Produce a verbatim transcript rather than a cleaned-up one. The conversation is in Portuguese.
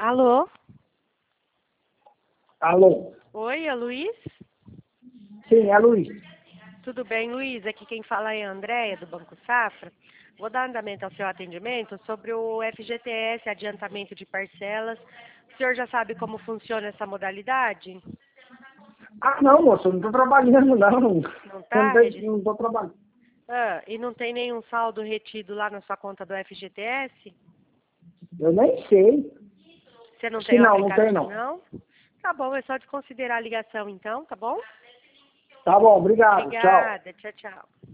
Alô? Alô? Oi, é Luiz? Sim, é Luiz. Tudo bem, Luiz? Aqui quem fala é a Andréia, do Banco Safra. Vou dar andamento ao seu atendimento sobre o F G T S, adiantamento de parcelas. O senhor já sabe como funciona essa modalidade? Ah, não, moço, eu não estou trabalhando, não. Não Eu tá, não tenho- Regis? não estou trabalhando. Ah, e não tem nenhum saldo retido lá na sua conta do F G T S? Eu nem sei. Você não Acho que tem o não, não tem aplicativo, não. não? Tá bom, é só de considerar a ligação então, tá bom? Tá bom, obrigado. Tchau. Obrigada, tchau, tchau.